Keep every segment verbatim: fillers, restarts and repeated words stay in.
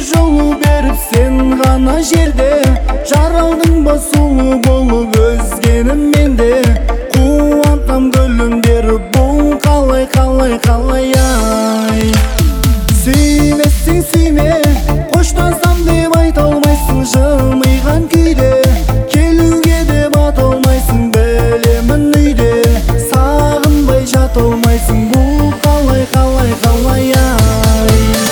жолу беріп сен ғана жерде, жаралдың ба сұлу болып өзгенім менде. Қуантам гүлімдер, бұл қалай қалай қалай ай. Сүймесең сүйме, қоштансам деп айта алмайсың жымиған күйде, келуге де бата алмайсың білемін үйде, сағынбай жата алмайсың, бұл қалай қалай қалай ай.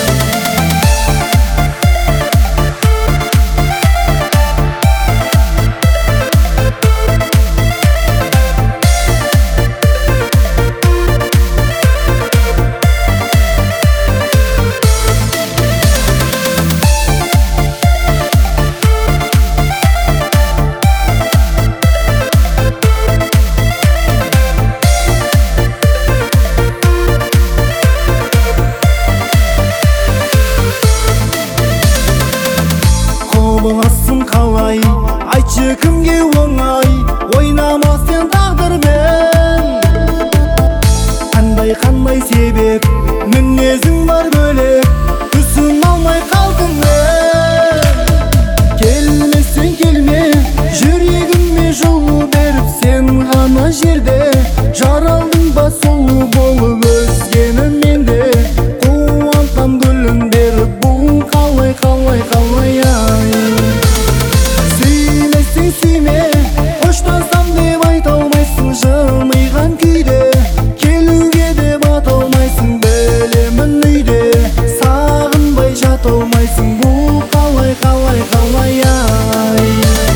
Құбыласың қалай, айтшы кімге оңай, ойнама сен тағдырмен. Қандай қандай себеп, мінезің бар бөлек, түсін алмай қалдым мен. Келмесең келме, жүрегіме жолу беріп сен ғана жерде, жаралдың ба сұлу болып өзгенім менде. Қуантам гүлімдер, бұл қалай қалай қалай ай. Сүймесең сүйме, қоштансам деп айта алмайсың жымиған күйде, келуге де бата алмайсың білемін үйде, сағынбай жата алмайсың, бұл қалай қалай қалай ай.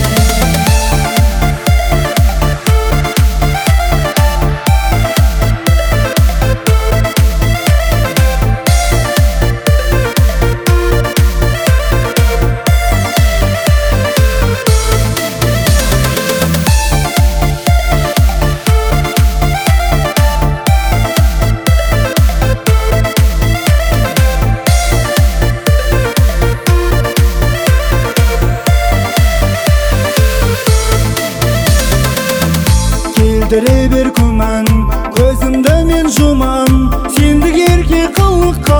Келтіре бер күмән, көзімді мен жұман, сендік ерке қылыққа.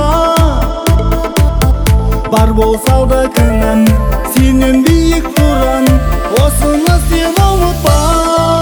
Бар болса да кінәм, сенен биік тұран, осыны сен ұмытпа.